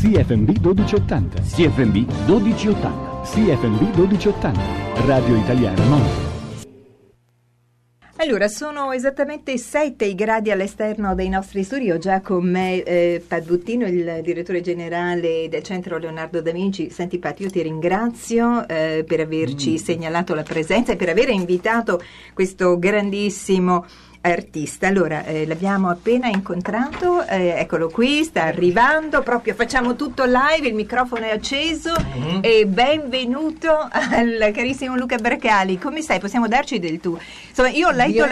CFMB 1280. CFMB 1280. CFMB 1280. Radio Italiana Monte. Allora, sono esattamente 7 i gradi all'esterno dei nostri studi. Ho già con me Pat Buttino, il direttore generale del Centro Leonardo da Vinci. Senti Pat, io ti ringrazio per averci segnalato la presenza e per aver invitato questo grandissimo artista. Allora, l'abbiamo appena incontrato, eccolo qui, sta arrivando, proprio facciamo tutto live, il microfono è acceso e benvenuto al carissimo Luca Bracali. Come stai? Possiamo darci del tu? Insomma, io ho letto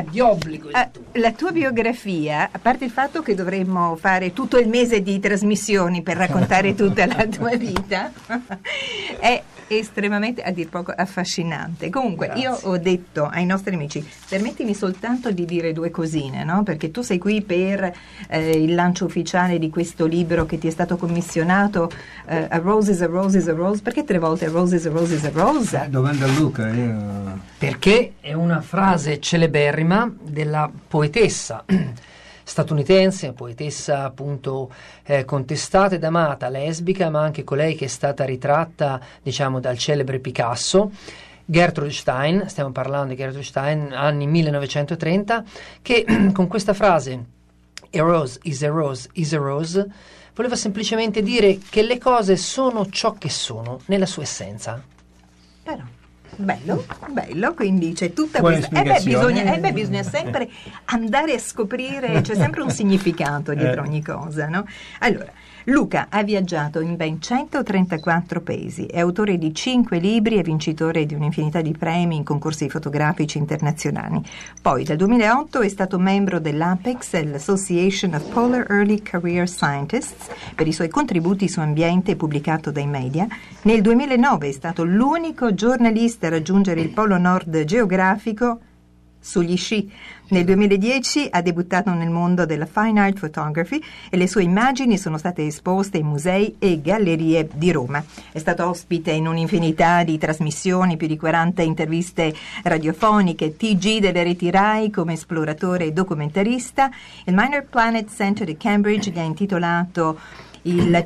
la tua biografia, a parte il fatto che dovremmo fare tutto il mese di trasmissioni per raccontare tutta la tua vita, è estremamente, a dir poco, affascinante. Comunque, grazie. Io ho detto ai nostri amici, permettimi soltanto di dire due cosine, no? Perché tu sei qui per il lancio ufficiale di questo libro che ti è stato commissionato, A Rose is a Rose is a Rose. Perché 3 volte A Rose is a Rose is a Rose? Domanda a Luca. Perché è una frase celeberrima della poetessa statunitense, poetessa appunto contestata ed amata, lesbica, ma anche colei che è stata ritratta, diciamo, dal celebre Picasso, Gertrude Stein. Stiamo parlando di Gertrude Stein, anni 1930, che con questa frase A rose is a rose is a rose voleva semplicemente dire che le cose sono ciò che sono nella sua essenza. Però bello, quindi c'è tutta questa bisogna sempre andare a scoprire, c'è sempre un significato dietro ogni cosa, no? Allora, Luca ha viaggiato in ben 134 paesi, è autore di 5 libri e vincitore di un'infinità di premi in concorsi fotografici internazionali. Poi dal 2008 è stato membro dell'APEX, l'Association of Polar Early Career Scientists, per i suoi contributi su ambiente pubblicato dai media. Nel 2009 è stato l'unico giornalista a raggiungere il Polo Nord geografico sugli sci. Nel 2010 ha debuttato nel mondo della fine art photography e le sue immagini sono state esposte in musei e gallerie di Roma. È stato ospite in un'infinità di trasmissioni, più di 40 interviste radiofoniche, TG delle reti RAI come esploratore e documentarista. Il Minor Planet Center di Cambridge gli ha intitolato il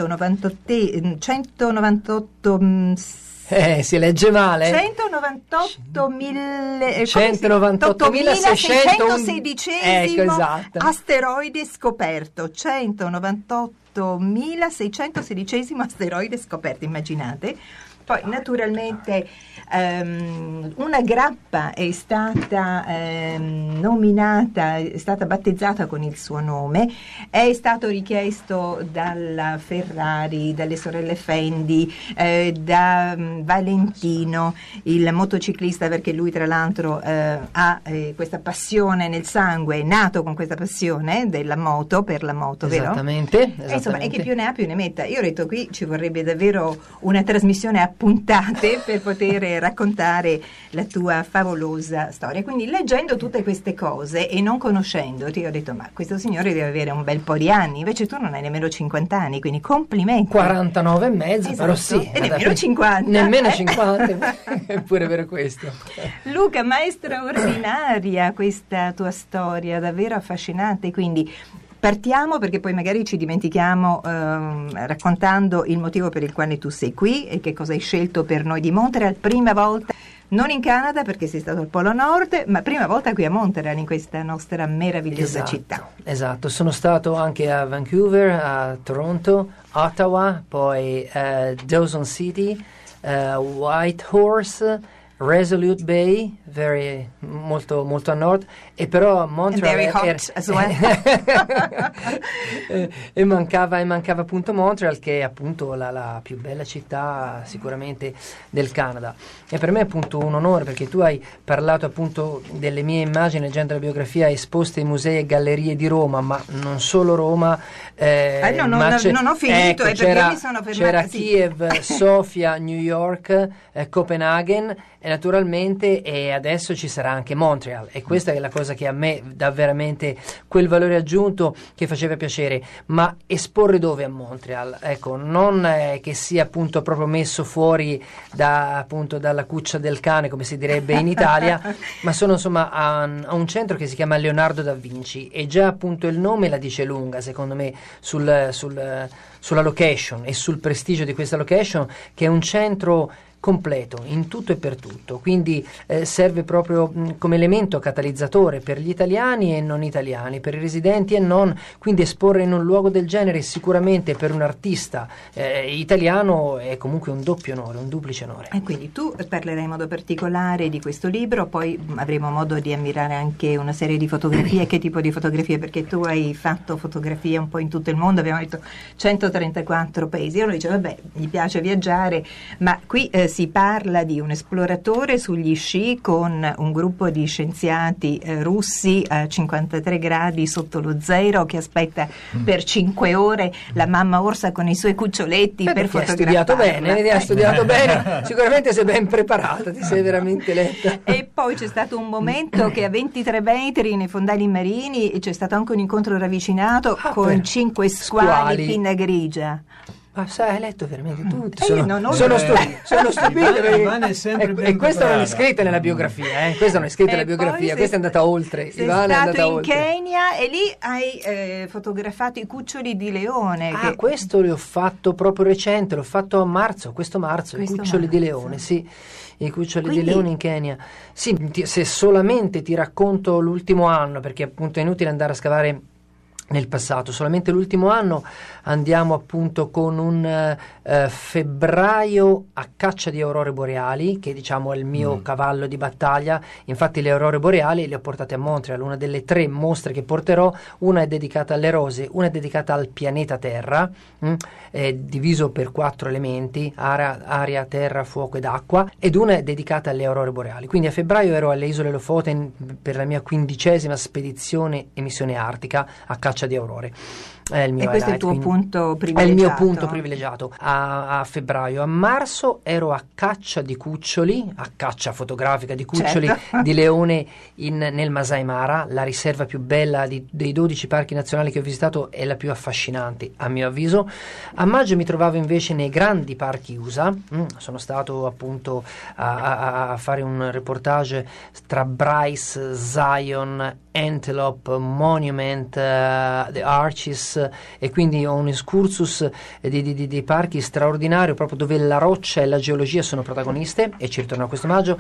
198 si legge male. 198.616 esatto. Asteroide scoperto. 198.616 asteroide scoperto, immaginate. Poi naturalmente una grappa è stata nominata, è stata battezzata con il suo nome, è stato richiesto dalla Ferrari, dalle sorelle Fendi, da Valentino, il motociclista, perché lui tra l'altro ha questa passione nel sangue, è nato con questa passione della moto, per la moto, vero? Esattamente. Insomma, e che più ne ha più ne metta. Io ho detto, qui ci vorrebbe davvero una trasmissione a puntate per poter raccontare la tua favolosa storia. Quindi leggendo tutte queste cose e non conoscendoti ho detto, ma questo signore deve avere un bel po' di anni, invece tu non hai nemmeno 50 anni, quindi complimenti. 49 e mezzo, esatto. Però sì. E nemmeno 50. Nemmeno 50, è pure vero questo. Luca, ma è straordinaria questa tua storia, davvero affascinante, quindi partiamo, perché poi magari ci dimentichiamo raccontando il motivo per il quale tu sei qui e che cosa hai scelto per noi di Montreal. Prima volta, non in Canada perché sei stato al Polo Nord, ma prima volta qui a Montreal, in questa nostra meravigliosa città. Esatto, sono stato anche a Vancouver, a Toronto, Ottawa, poi Dawson City, Whitehorse, Resolute Bay, molto molto a nord, e però Montreal e mancava appunto Montreal, che è appunto la più bella città sicuramente del Canada. E per me è appunto un onore, perché tu hai parlato appunto delle mie immagini leggendo la biografia esposte in musei e gallerie di Roma, ma non solo Roma. Non ho finito, ecco, perché mi sono fermata. C'era Kiev, Sofia, New York, Copenaghen, e naturalmente, e adesso ci sarà anche Montreal, e questa è la cosa che a me dà veramente quel valore aggiunto che faceva piacere. Ma esporre dove? A Montreal? Ecco, non che sia appunto proprio messo fuori appunto dalla cuccia del cane, come si direbbe in Italia, ma sono insomma a un centro che si chiama Leonardo da Vinci, e già appunto il nome la dice lunga, secondo me, sulla location e sul prestigio di questa location, che è un centro completo in tutto e per tutto, quindi serve proprio come elemento catalizzatore per gli italiani e non italiani, per i residenti e non, quindi esporre in un luogo del genere sicuramente per un artista italiano è comunque un doppio onore, un duplice onore. E quindi tu parlerai in modo particolare di questo libro, poi avremo modo di ammirare anche una serie di fotografie. Che tipo di fotografie? Perché tu hai fatto fotografie un po' in tutto il mondo, abbiamo detto 134 paesi. Uno dice vabbè, gli piace viaggiare, ma qui si parla di un esploratore sugli sci con un gruppo di scienziati russi a 53 gradi sotto lo zero, che aspetta per 5 ore la mamma orsa con i suoi cuccioletti per fotografarla. Hai studiato bene, sicuramente sei ben preparata, ti sei veramente letta. E poi c'è stato un momento che a 23 metri nei fondali marini c'è stato anche un incontro ravvicinato con 5 squali pinna grigia. Ma sai, hai letto veramente tutto? Sono stupito e questo non è scritto nella biografia, questa non è scritta nella biografia, questa è andata oltre. Sei stato in Kenya e lì hai fotografato i cuccioli di leone. Questo l'ho fatto proprio recente, l'ho fatto a marzo, i cuccioli di leone, sì. I cuccioli di leone in Kenya. Sì, se solamente ti racconto l'ultimo anno, perché appunto è inutile andare a scavare nel passato, solamente l'ultimo anno andiamo appunto con un febbraio a caccia di aurore boreali, che diciamo è il mio cavallo di battaglia. Infatti le aurore boreali le ho portate a Montreal, una delle 3 mostre che porterò, una è dedicata alle rose, una è dedicata al pianeta Terra, è diviso per 4 elementi, aria, terra, fuoco ed acqua, ed una è dedicata alle aurore boreali. Quindi a febbraio ero alle isole Lofoten per la mia 15ª spedizione e missione artica a caccia di aurore. È il mio questo è il tuo punto privilegiato? È il mio punto privilegiato. A febbraio. A marzo ero a caccia di cuccioli, a caccia fotografica di cuccioli di leone nel Masai Mara, la riserva più bella dei 12 parchi nazionali che ho visitato, è la più affascinante a mio avviso. A maggio mi trovavo invece nei grandi parchi USA. Sono stato appunto a fare un reportage tra Bryce, Zion, Antelope, Monument, The Arches, e quindi ho un excursus di parchi straordinario, proprio dove la roccia e la geologia sono protagoniste, e ci ritorno a questo maggio.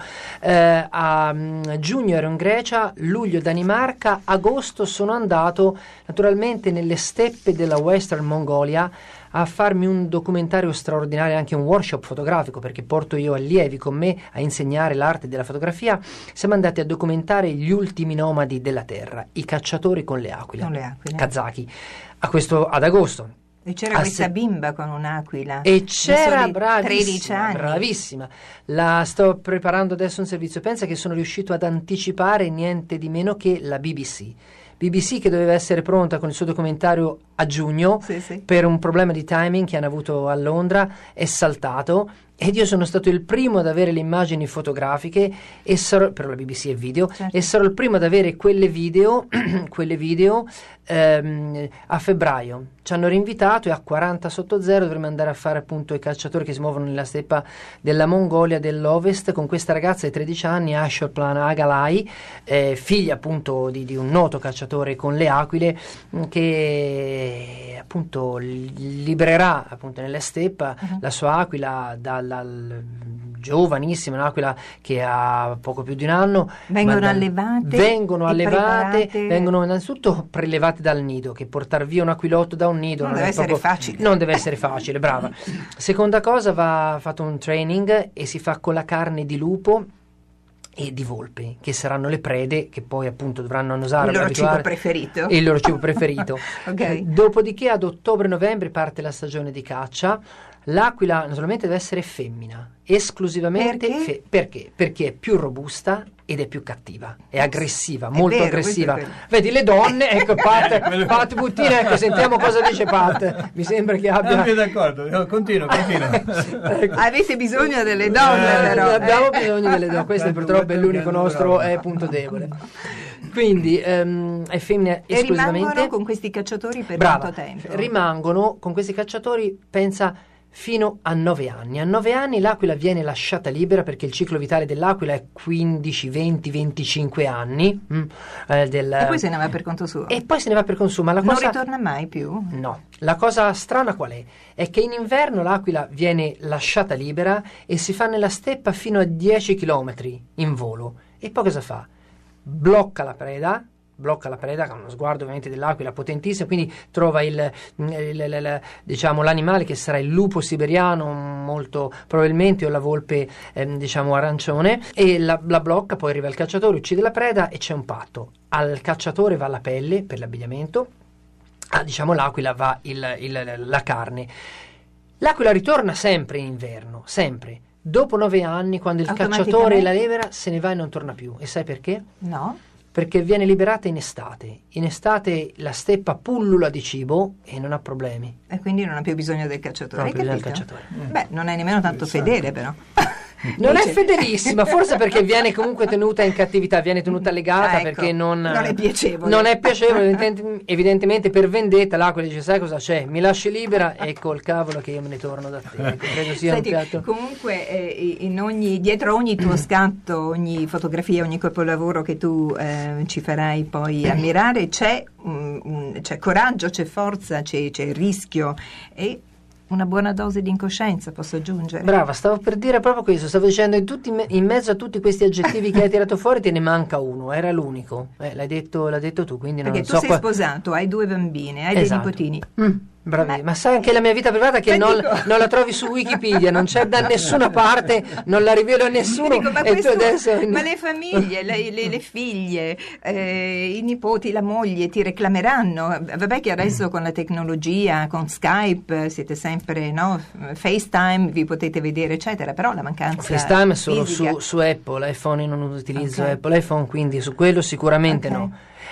A giugno ero in Grecia, luglio Danimarca, agosto sono andato naturalmente nelle steppe della Western Mongolia a farmi un documentario straordinario, anche un workshop fotografico, perché porto io allievi con me a insegnare l'arte della fotografia. Siamo andati a documentare gli ultimi nomadi della terra, i cacciatori con le aquile. Kazaki. Ad agosto. E c'era questa bimba con un'aquila. E c'era, 13 anni. Bravissima. La sto preparando adesso un servizio. Pensa che sono riuscito ad anticipare niente di meno che la BBC, che doveva essere pronta con il suo documentario a giugno, per un problema di timing che hanno avuto a Londra, è saltato, ed io sono stato il primo ad avere le immagini fotografiche, e per la BBC è video, e sarò il primo ad avere quelle video a febbraio. Ci hanno rinvitato, e a 40 sotto zero dovremmo andare a fare appunto i cacciatori che si muovono nella steppa della Mongolia dell'Ovest, con questa ragazza di 13 anni, Ashurplan Agalai, figlia appunto di un noto cacciatore con le aquile, che appunto libererà appunto nella steppa la sua aquila giovanissima, un'aquila che ha poco più di un anno. Vengono allevate, vengono innanzitutto prelevate dal nido, che portare via un aquilotto da un nido non deve essere facile, brava. Seconda cosa, va fatto un training e si fa con la carne di lupo e di volpe, che saranno le prede che poi appunto dovranno annusare, il loro cibo preferito. Okay. Dopodiché ad ottobre-novembre parte la stagione di caccia. L'aquila naturalmente deve essere femmina, esclusivamente perché? Perché è più robusta ed è più cattiva, è aggressiva, molto vero, aggressiva. questo è vero. Vedi le donne, ecco Pat Buttina, ecco, sentiamo cosa dice Pat. Mi sembra che abbia... d'accordo, continua. Avete bisogno delle donne, però. Abbiamo bisogno delle donne, questo purtroppo è l'unico nostro punto debole. Quindi è femmina E esclusivamente. rimangono con questi cacciatori per Brava, quanto tempo? rimangono con questi cacciatori, pensa, fino a 9 anni. A 9 anni l'aquila viene lasciata libera, perché il ciclo vitale dell'aquila è 15, 20, 25 anni. E poi se ne va per conto suo? E poi se ne va per consumo. Non ritorna mai più? No. La cosa strana qual è? È che in inverno l'aquila viene lasciata libera e si fa nella steppa fino a 10 km in volo. E poi cosa fa? Blocca la preda con uno sguardo ovviamente dell'aquila potentissimo, quindi trova diciamo l'animale che sarà il lupo siberiano molto probabilmente, o la volpe diciamo arancione, e la blocca, poi arriva il cacciatore, uccide la preda e c'è un patto: al cacciatore va la pelle per l'abbigliamento, diciamo l'aquila va la carne. L'aquila ritorna sempre in inverno, sempre. Dopo 9 anni, quando il cacciatore la libera, se ne va e non torna più. E sai perché? No. Perché viene liberata in estate. In estate la steppa pullula di cibo e non ha problemi. E quindi non ha più bisogno del cacciatore. Non ha più bisogno del capito? cacciatore. Beh, non è nemmeno tanto fedele, però. Non è fedelissima, forse perché viene comunque tenuta in cattività, viene tenuta legata, ecco, perché non è piacevole. Non è piacevole, evidentemente per vendetta l'aquila dice: sai cosa c'è? Mi lasci libera e col cavolo che io me ne torno da te. Ecco, credo sia Senti, un piatto. comunque dietro ogni tuo scatto, ogni fotografia, ogni capolavoro che tu ci farai poi ammirare, c'è coraggio, c'è forza, c'è rischio e una buona dose di incoscienza, posso aggiungere? Brava, stavo per dire proprio questo, stavo dicendo in mezzo a tutti questi aggettivi che hai tirato fuori te ne manca uno, era l'unico, l'hai detto tu, quindi perché non tu so sei sposato, hai 2 bambine, hai esatto. dei nipotini. Bravi, ma sai anche la mia vita privata che non la trovi su Wikipedia, non c'è da nessuna parte, non la rivelo a nessuno. Dico, e tu adesso... ma le famiglie, le figlie, i nipoti, la moglie ti reclameranno. Vabbè che adesso con la tecnologia, con Skype, siete sempre, no? FaceTime, vi potete vedere, eccetera, però la mancanza FaceTime è solo fisica... su Apple, iPhone non utilizzo Apple iPhone, quindi su quello sicuramente no.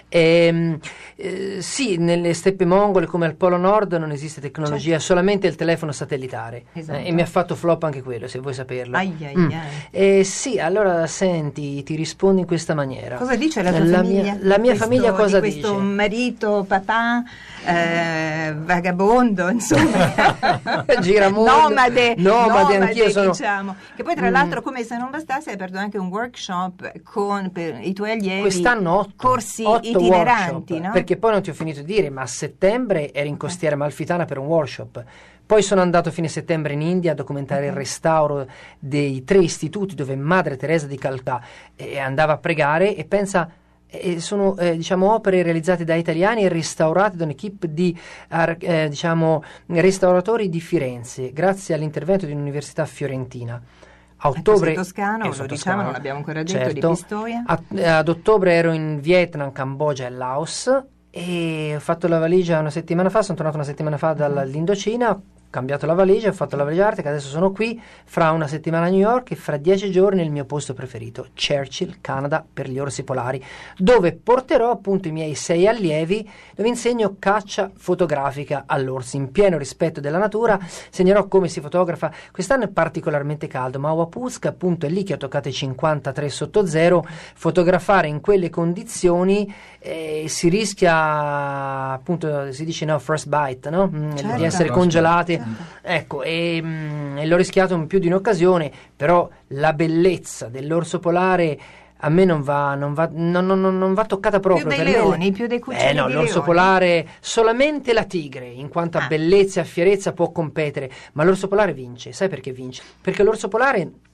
Sì, nelle steppe mongole come al Polo Nord non esiste tecnologia, solamente il telefono satellitare. Esatto. E mi ha fatto flop anche quello, se vuoi saperlo. Sì, allora senti, ti rispondo in questa maniera. Cosa dice la tua famiglia? La mia famiglia cosa di dice? Questo marito, papà, vagabondo, insomma, nomade, anch'io sono. Diciamo. Che poi tra l'altro, come se non bastasse, hai aperto anche un workshop per i tuoi allievi. Quest'anno corsi 8 itineranti, workshop, no? perché poi non ti ho finito di dire, ma a settembre ero in Costiera Amalfitana per un workshop, poi sono andato a fine settembre in India a documentare il restauro dei 3 istituti dove Madre Teresa di Calcutta andava a pregare, e pensa, sono diciamo opere realizzate da italiani e restaurate da un'equipe di diciamo restauratori di Firenze, grazie all'intervento di un'università fiorentina. A ottobre, toscano, lo diciamo, non l'abbiamo ancora detto, certo, di Pistoia. Ad ottobre ero in Vietnam, Cambogia e Laos, e ho fatto la valigia una settimana fa, sono tornato una settimana fa dall'Indocina, cambiato la valigia, ho fatto la valigia Arctica, adesso sono qui, fra una settimana a New York e fra 10 giorni il mio posto preferito, Churchill, Canada, per gli orsi polari, dove porterò appunto i miei 6 allievi, dove insegno caccia fotografica all'orso, in pieno rispetto della natura, insegnerò come si fotografa. Quest'anno è particolarmente caldo, ma a Waputsk appunto è lì che ho toccato i 53 sotto zero, fotografare in quelle condizioni si rischia, appunto si dice first bite, no? Certo. Di essere congelati. Ecco, e l'ho rischiato in più di un'occasione, però la bellezza dell'orso polare a me non va toccata proprio. Più dei leoni, più dei cuccioli no, di l'orso leoni. polare, solamente la tigre, in quanto a bellezza e a fierezza può competere, ma l'orso polare vince. Sai perché vince? Perché l'orso polare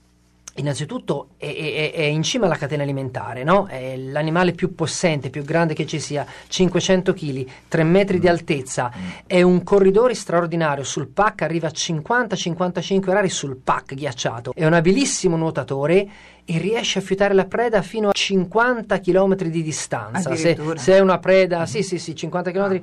innanzitutto è in cima alla catena alimentare, no? È l'animale più possente, più grande che ci sia, 500 kg, 3 metri di altezza, è un corridore straordinario, sul pack arriva a 50-55 orari sul pack ghiacciato, è un abilissimo nuotatore e riesce a fiutare la preda fino a 50 km di distanza. Se è una preda, sì, 50 km,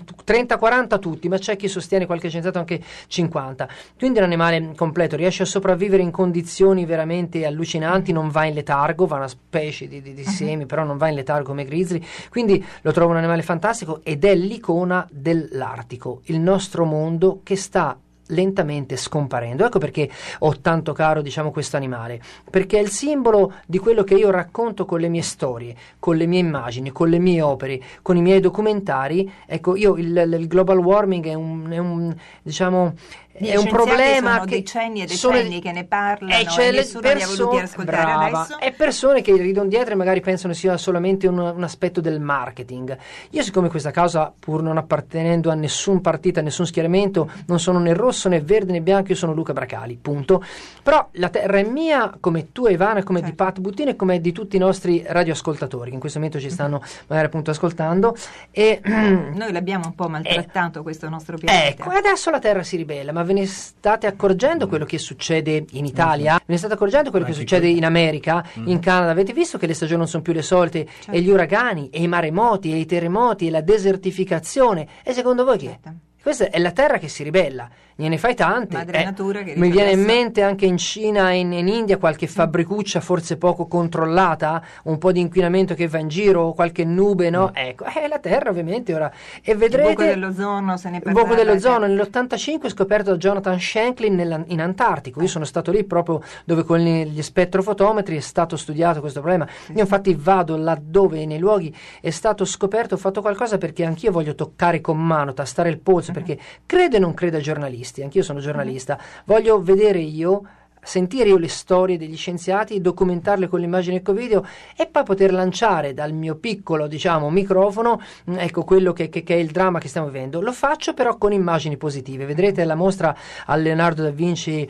30-40 tutti, ma c'è chi sostiene, qualche scienziato, anche 50. Quindi è un animale completo, riesce a sopravvivere in condizioni veramente allucinanti, non va in letargo, va una specie di semi, però non va in letargo come grizzly, quindi lo trovo un animale fantastico ed è l'icona dell'Artico, il nostro mondo che sta lentamente scomparendo. Ecco perché ho tanto caro, diciamo, questo animale, perché è il simbolo di quello che io racconto con le mie storie, con le mie immagini, con le mie opere, con i miei documentari. Ecco, io il global warming è un diciamo è un problema sono che decenni e decenni che ne parlano e nessuno li ha voluti ascoltare. Brava, adesso. E persone che ridono dietro e magari pensano sia solamente un aspetto del marketing. Io, siccome questa causa, pur non appartenendo a nessun partito, a nessun schieramento, non sono né rosso né verde né bianco, io sono Luca Bracali, punto. Però la terra è mia, come tua Ivana, come di Pat Buttini e come di tutti i nostri radioascoltatori che in questo momento ci stanno magari appunto ascoltando, e noi l'abbiamo un po' maltrattato questo nostro pianeta. Ecco, adesso la terra si ribella, ma ve ne state accorgendo quello che succede in Italia? Ve ne state accorgendo quello che succede in America, in Canada? Avete visto che le stagioni non sono più le solite, e gli uragani, e i maremoti, e i terremoti, e la desertificazione? E secondo voi che è? Questa è la terra che si ribella, ne fai tante. Madre natura che mi viene in mente anche in Cina e in India qualche fabbricuccia forse poco controllata, un po' di inquinamento che va in giro, qualche nube, no? Ecco, la terra ovviamente ora. E vedrete il buco dell'ozono, se ne parlava. Il buco dell'ozono nell'85 scoperto da Jonathan Shanklin in Antartico. Io sono stato lì proprio dove con gli spettrofotometri è stato studiato questo problema. Io infatti vado laddove nei luoghi è stato scoperto, ho fatto qualcosa perché anch'io voglio toccare con mano, tastare il polso, perché credo e non credo ai giornalisti. Anch'io sono giornalista, voglio vedere io, sentire io le storie degli scienziati, documentarle con l'immagine e con video e poi poter lanciare dal mio piccolo, diciamo, microfono, ecco, quello che è il dramma che stiamo vivendo. Lo faccio però con immagini positive. Vedrete la mostra al Leonardo da Vinci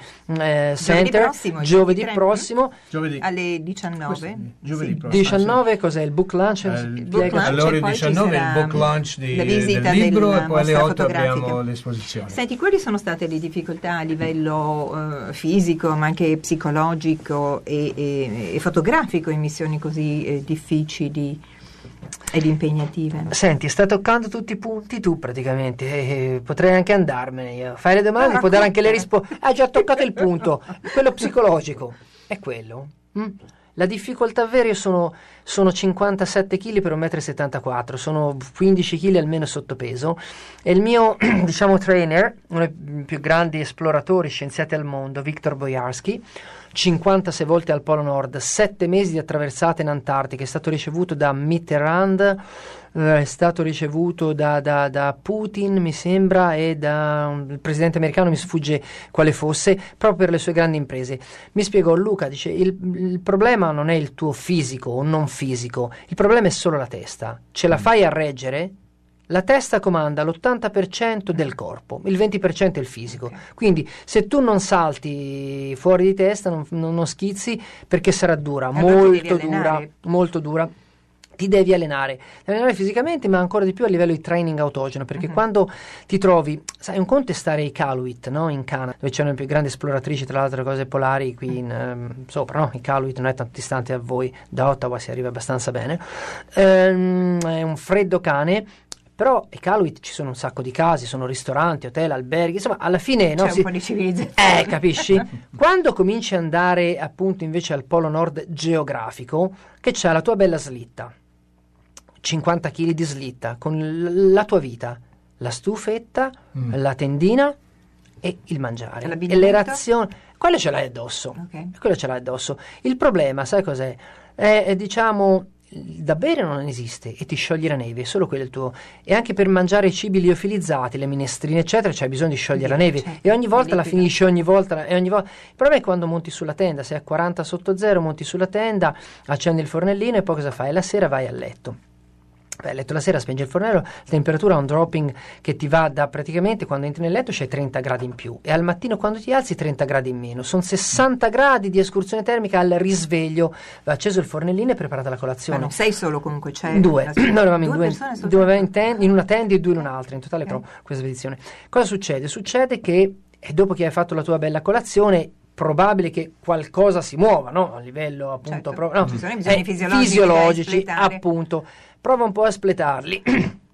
Center giovedì prossimo alle 19. Giovedì prossimo. 19 cos'è il book launch? Alle ore 19 il book launch del libro e poi alle 8 abbiamo l'esposizione. Senti, quali sono state le difficoltà a livello fisico, ma anche psicologico e fotografico in missioni così difficili ed impegnative? Senti, stai toccando tutti i punti tu praticamente, potrei anche andarmene io. Fai le domande, puoi dare anche le risposte. Hai già toccato il punto, quello psicologico è quello. La difficoltà vera, io sono 57 kg per 1,74 m, sono 15 kg almeno sottopeso, e il mio diciamo trainer, uno dei più grandi esploratori scienziati al mondo, Viktor Boyarsky, 56 volte al Polo Nord, 7 mesi di attraversata in Antartica, è stato ricevuto da Mitterrand, è stato ricevuto da Putin, mi sembra, e da il presidente americano, mi sfugge quale fosse, proprio per le sue grandi imprese. Mi spiegò: Luca, dice, il problema non è il tuo fisico o non fisico, il problema è solo la testa. Ce la fai a reggere? La testa comanda l'80% del corpo, il 20% è il fisico. Okay. Quindi se tu non salti fuori di testa, non schizzi, perché sarà dura, molto dura. Ti devi allenare fisicamente, ma ancora di più a livello di training autogeno, perché quando ti trovi, sai, un conto è stare ai Iqaluit, no? In Canada, dove c'erano le più grandi esploratrici, tra l'altro cose polari qui sopra, no? Iqaluit non è tanto distante a voi, da Ottawa si arriva abbastanza bene, è un freddo cane. Però a Iqaluit ci sono un sacco di casi, sono ristoranti, hotel, alberghi, insomma alla fine c'è un po' di civilizzazione. Capisci? Quando cominci ad andare appunto invece al polo nord geografico, che c'è la tua bella slitta, 50 kg di slitta, con la tua vita, la stufetta, la tendina e il mangiare. E le razioni, quello ce l'hai addosso. Okay. Quello ce l'hai addosso. Il problema, sai cos'è? È diciamo... da bere non esiste e ti sciogli la neve, solo quello è il tuo. E anche per mangiare i cibi liofilizzati, le minestrine eccetera, c'hai bisogno di sciogliere la neve, certo, e ogni volta la finisci, ogni volta. Il problema è quando monti sulla tenda, sei a 40 sotto zero, monti sulla tenda, accendi il fornellino e poi cosa fai? La sera vai a letto. a letto la sera, spingi il fornello, la temperatura ha un dropping che ti va da praticamente quando entri nel letto c'è 30 gradi in più e al mattino quando ti alzi 30 gradi in meno, sono 60 gradi di escursione termica al risveglio, va acceso il fornellino e preparata la colazione. Ma non sei solo, comunque c'è due, noi eravamo in in una tenda e 2 in un'altra, in totale però questa spedizione. Cosa succede? Succede che dopo che hai fatto la tua bella colazione probabile che qualcosa si muova, no? A livello appunto ci sono bisogni fisiologici appunto, prova un po' a spletarli.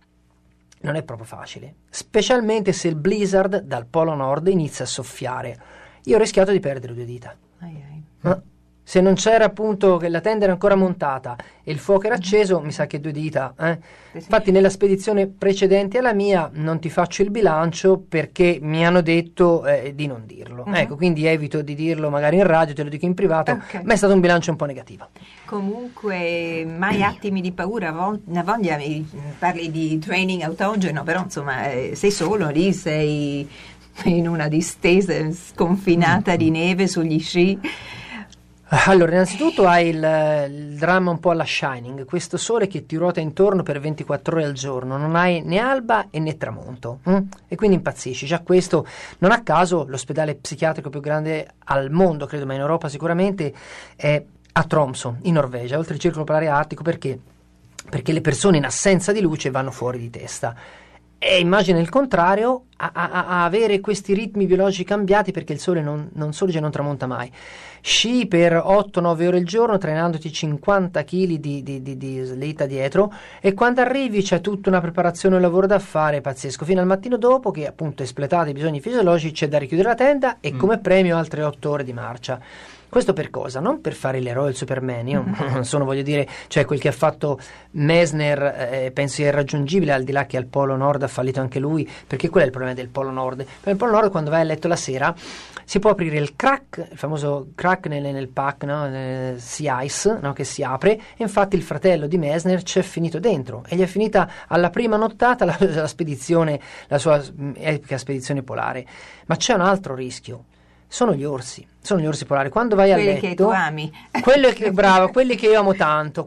Non è proprio facile, specialmente se il blizzard dal polo nord inizia a soffiare. Io ho rischiato di perdere 2 dita. Ma se non c'era appunto che la tenda era ancora montata e il fuoco era acceso, mi sa che 2 dita. Infatti nella spedizione precedente alla mia non ti faccio il bilancio perché mi hanno detto di non dirlo. Ecco, quindi evito di dirlo magari in radio, te lo dico in privato, ma è stato un bilancio un po' negativo. Comunque mai attimi di paura, una voglia, parli di training autogeno, però insomma sei solo lì, sei in una distesa sconfinata di neve sugli sci. Allora, innanzitutto hai il dramma un po' alla Shining, questo sole che ti ruota intorno per 24 ore al giorno, non hai né alba e né tramonto, e quindi impazzisci. Già questo, non a caso, l'ospedale psichiatrico più grande al mondo, credo, ma in Europa sicuramente, è a Tromsø, in Norvegia, oltre il circolo polare artico, perché le persone in assenza di luce vanno fuori di testa. E immagina il contrario, a avere questi ritmi biologici cambiati perché il sole non sorge e non tramonta mai. Sci per 8-9 ore al giorno trainandoti 50 kg di slitta dietro e quando arrivi c'è tutta una preparazione e un lavoro da fare pazzesco fino al mattino dopo che appunto espletate i bisogni fisiologici c'è da richiudere la tenda e come premio altre 8 ore di marcia. Questo per cosa? Non per fare l'eroe, il Superman, io non sono, voglio dire, cioè quel che ha fatto Messner penso sia irraggiungibile, al di là che al Polo Nord ha fallito anche lui, perché qual è il problema del Polo Nord? Per il Polo Nord quando vai a letto la sera si può aprire il crack, il famoso crack nel pack, no? Sea Ice, no? Che si apre, e infatti il fratello di Messner c'è finito dentro e gli è finita alla prima nottata la spedizione, la sua epica spedizione polare. Ma c'è un altro rischio. Sono gli orsi polari. Quando vai a letto, quelli che tu ami, bravo, quelli che io amo tanto,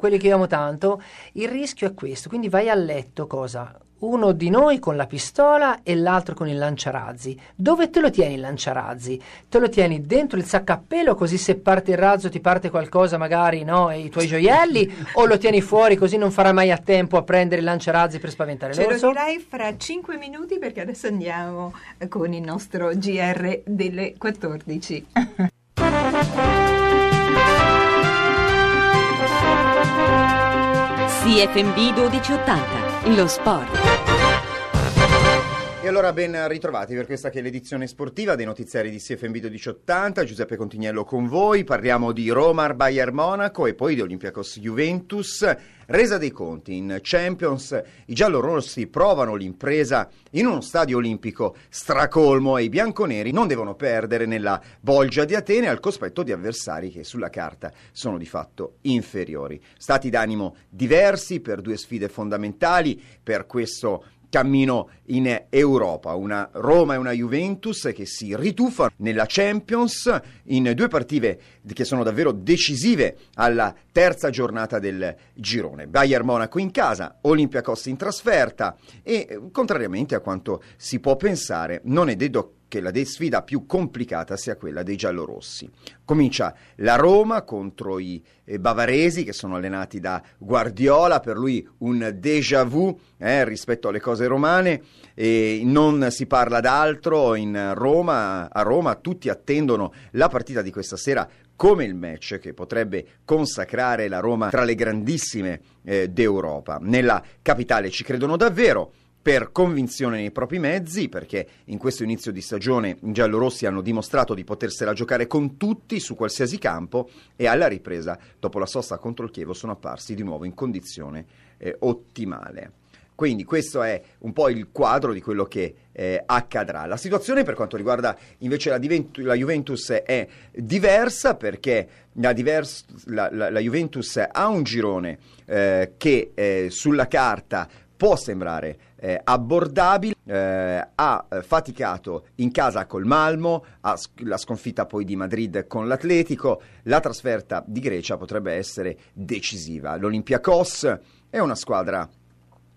il rischio è questo. Quindi vai a letto, cosa? Uno di noi con la pistola e l'altro con il lanciarazzi. Dove te lo tieni il lanciarazzi? Te lo tieni dentro il sacco a pelo, così se parte il razzo ti parte qualcosa magari, no? E i tuoi gioielli, o lo tieni fuori così non farà mai a tempo a prendere il lanciarazzi per spaventare l'orso? Ce lo dirai fra 5 minuti perché adesso andiamo con il nostro GR delle 14. CFMB 1280, lo sport. E allora ben ritrovati per questa che è l'edizione sportiva dei notiziari di CFMB 1280, Giuseppe Contignello con voi, parliamo di Roma, Bayern Monaco e poi di Olympiacos Juventus. Resa dei conti in Champions, i giallorossi provano l'impresa in uno stadio olimpico stracolmo e i bianconeri non devono perdere nella bolgia di Atene al cospetto di avversari che sulla carta sono di fatto inferiori. Stati d'animo diversi per 2 sfide fondamentali per questo cammino in Europa, una Roma e una Juventus che si rituffano nella Champions in 2 partite che sono davvero decisive alla terza giornata del girone. Bayern Monaco in casa, Olympiacos in trasferta e contrariamente a quanto si può pensare non è detto che la sfida più complicata sia quella dei giallorossi. Comincia la Roma contro i bavaresi che sono allenati da Guardiola, per lui un déjà vu rispetto alle cose romane, e non si parla d'altro in Roma. A Roma tutti attendono la partita di questa sera come il match che potrebbe consacrare la Roma tra le grandissime d'Europa. Nella capitale ci credono davvero, per convinzione nei propri mezzi, perché in questo inizio di stagione i giallorossi hanno dimostrato di potersela giocare con tutti su qualsiasi campo e alla ripresa, dopo la sosta contro il Chievo, sono apparsi di nuovo in condizione ottimale. Quindi questo è un po' il quadro di quello che accadrà. La situazione per quanto riguarda invece la Juventus è diversa, perché la Juventus ha un girone che sulla carta può sembrare abbordabile, ha faticato in casa col Malmo, la sconfitta poi di Madrid con l'Atletico, la trasferta di Grecia potrebbe essere decisiva. L'Olympiacos è una squadra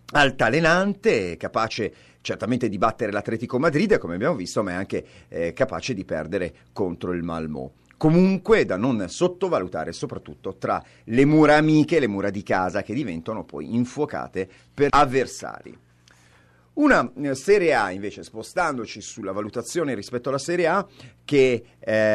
altalenante, capace certamente di battere l'Atletico Madrid, come abbiamo visto, ma è anche capace di perdere contro il Malmö. Comunque da non sottovalutare, soprattutto tra le mura amiche, le mura di casa, che diventano poi infuocate per avversari. Una Serie A invece, spostandoci sulla valutazione rispetto alla Serie A, che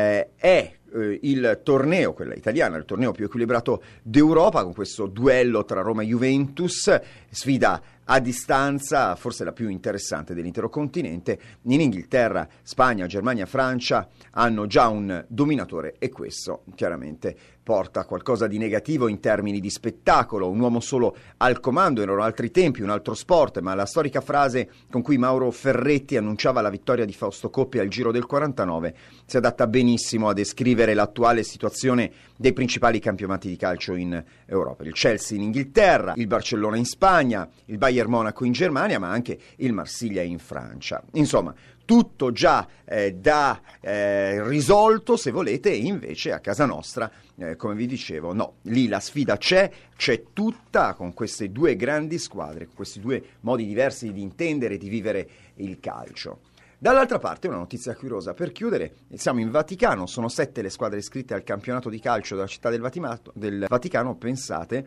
è il torneo, quella italiana, il torneo più equilibrato d'Europa, con questo duello tra Roma e Juventus, sfida a distanza, forse la più interessante dell'intero continente. In Inghilterra, Spagna, Germania, Francia hanno già un dominatore, e questo chiaramente porta a qualcosa di negativo in termini di spettacolo. Un uomo solo al comando, erano altri tempi, un altro sport, ma la storica frase con cui Mauro Ferretti annunciava la vittoria di Fausto Coppi al Giro del 49 si adatta benissimo a descrivere l'attuale situazione dei principali campionati di calcio in Europa. Il Chelsea in Inghilterra, il Barcellona in Spagna, il Bayern Monaco in Germania, ma anche il Marsiglia in Francia. Insomma, tutto già da risolto, se volete, e invece a casa nostra, come vi dicevo, no, lì la sfida c'è tutta, con queste due grandi squadre, con questi due modi diversi di intendere e di vivere il calcio. Dall'altra parte una notizia curiosa per chiudere: siamo in Vaticano, sono 7 le squadre iscritte al campionato di calcio della città del Vaticano, pensate,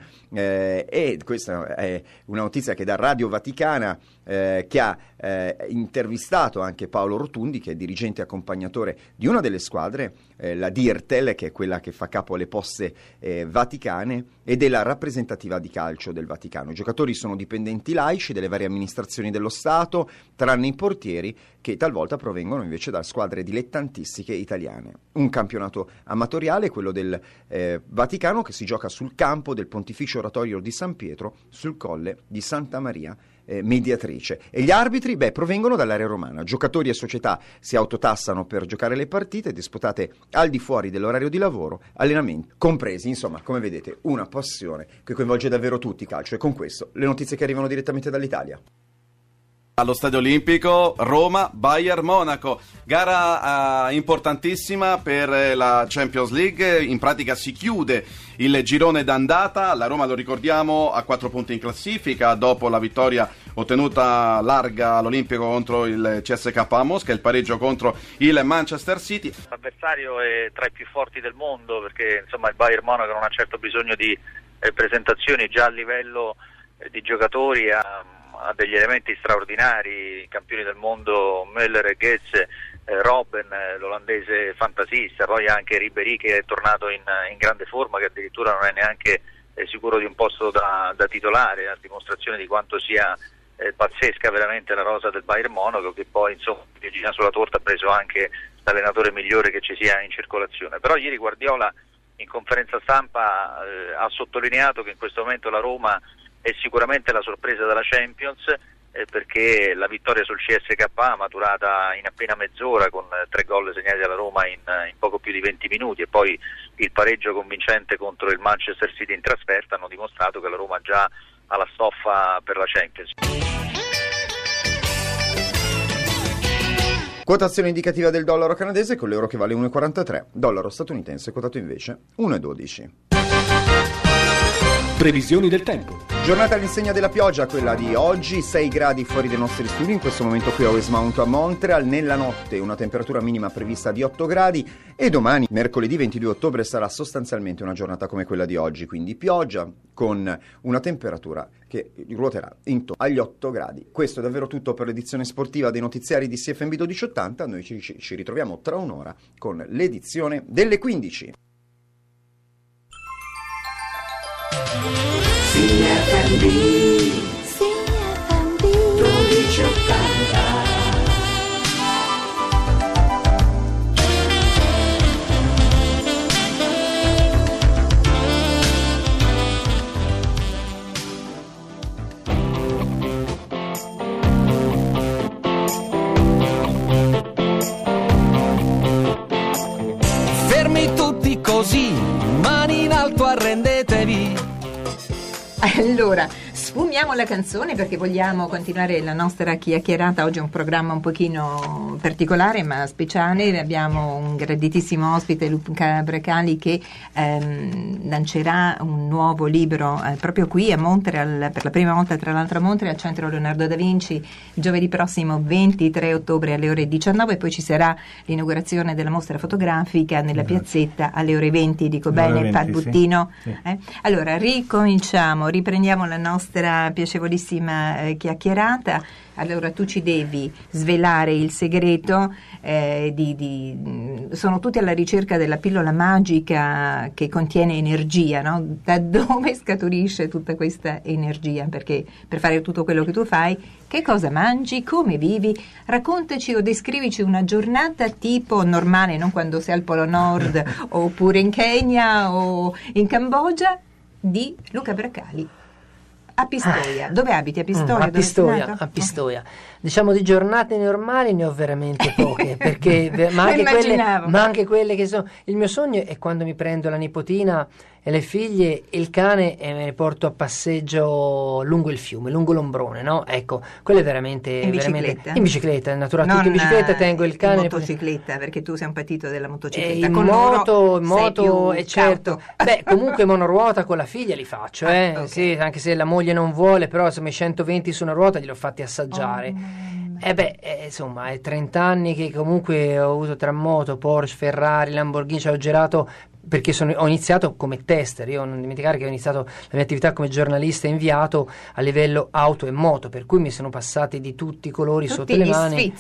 e questa è una notizia che da Radio Vaticana, che ha intervistato anche Paolo Rotundi, che è dirigente accompagnatore di una delle squadre, la Dirtel, che è quella che fa capo alle poste vaticane, e della rappresentativa di calcio del Vaticano. I giocatori sono dipendenti laici delle varie amministrazioni dello Stato, tranne i portieri, che talvolta provengono invece da squadre dilettantistiche italiane. Un campionato amatoriale, quello del Vaticano, che si gioca sul campo del Pontificio Oratorio di San Pietro, sul colle di Santa Maria Mediatrice. E gli arbitri, provengono dall'area romana. Giocatori e società si autotassano per giocare le partite disputate al di fuori dell'orario di lavoro, allenamenti compresi. Insomma, come vedete, una passione che coinvolge davvero tutti, calcio. E con questo le notizie che arrivano direttamente dall'Italia. Allo Stadio Olimpico, Roma, Bayern Monaco, gara importantissima per la Champions League. In pratica si chiude il girone d'andata. La Roma, lo ricordiamo, a 4 punti in classifica dopo la vittoria ottenuta larga all'Olimpico contro il CSKA Mosca, il pareggio contro il Manchester City. L'avversario è tra i più forti del mondo, perché insomma il Bayern Monaco non ha certo bisogno di presentazioni, già a livello di giocatori ha degli elementi straordinari, campioni del mondo Müller e Götze, Robben, l'olandese fantasista, poi anche Ribéry, che è tornato in grande forma, che addirittura non è neanche sicuro di un posto da titolare, a dimostrazione di quanto sia pazzesca veramente la rosa del Bayern Monaco, che poi insomma sulla torta ha preso anche l'allenatore migliore che ci sia in circolazione. Però ieri Guardiola in conferenza stampa ha sottolineato che in questo momento la Roma è sicuramente la sorpresa della Champions, perché la vittoria sul CSKA, maturata in appena mezz'ora con 3 gol segnati dalla Roma in poco più di 20 minuti, e poi il pareggio convincente contro il Manchester City in trasferta, hanno dimostrato che la Roma già ha la stoffa per la Champions. Quotazione indicativa del dollaro canadese, con l'euro che vale 1,43, dollaro statunitense quotato invece 1,12. Previsioni del tempo. Giornata all'insegna della pioggia, quella di oggi, 6 gradi fuori dai nostri studi in questo momento qui a Westmount a Montreal. Nella notte una temperatura minima prevista di 8 gradi, e domani, mercoledì 22 ottobre, sarà sostanzialmente una giornata come quella di oggi, quindi pioggia con una temperatura che ruoterà intorno agli 8 gradi. Questo è davvero tutto per l'edizione sportiva dei notiziari di CFM 1280. Noi ci ritroviamo tra un'ora con l'edizione delle 15. CFM 1280. Fermi tutti così, mani in alto, arrendetevi. Allora, Sfumiamo la canzone perché vogliamo continuare la nostra chiacchierata. Oggi è un programma un pochino particolare ma speciale. Abbiamo un graditissimo ospite, Luca Bracali, che lancerà un nuovo libro proprio qui a Montreal, per la prima volta tra l'altro a Montreal, al Centro Leonardo da Vinci, giovedì prossimo 23 ottobre alle ore 19. Poi ci sarà l'inaugurazione della mostra fotografica nella piazzetta alle ore 20. Dico bene, Pat Buttino? Sì. Allora, riprendiamo la nostra piacevolissima chiacchierata. Allora, tu ci devi svelare il segreto, sono tutti alla ricerca della pillola magica che contiene energia, no? Da dove scaturisce tutta questa energia? Perché per fare tutto quello che tu fai, che cosa mangi, come vivi? Raccontaci o descrivici una giornata tipo normale, non quando sei al Polo Nord oppure in Kenya o in Cambogia, di Luca Bracali. A Pistoia, dove abiti? A Pistoia? A Pistoia. Diciamo di giornate normali ne ho veramente poche, perché ma anche quelle che sono. Il mio sogno è quando mi prendo la nipotina e le figlie e il cane e me ne porto a passeggio lungo il fiume, lungo l'ombrone, no? Ecco, quello è veramente in bicicletta, naturalmente, tutto in bicicletta, tengo il cane in motocicletta, perché tu sei un patito della motocicletta. In moto e certo. Beh, comunque monoruota con la figlia li faccio, okay. Sì, anche se la moglie non vuole, però insomma i 120 su una ruota gliel'ho fatti assaggiare. Insomma, è 30 anni che comunque ho avuto tra moto, Porsche, Ferrari, Lamborghini, ho girato perché ho iniziato come tester. Io non dimenticare che ho iniziato la mia attività come giornalista inviato a livello auto e moto, per cui mi sono passati di tutti i colori sotto le mani.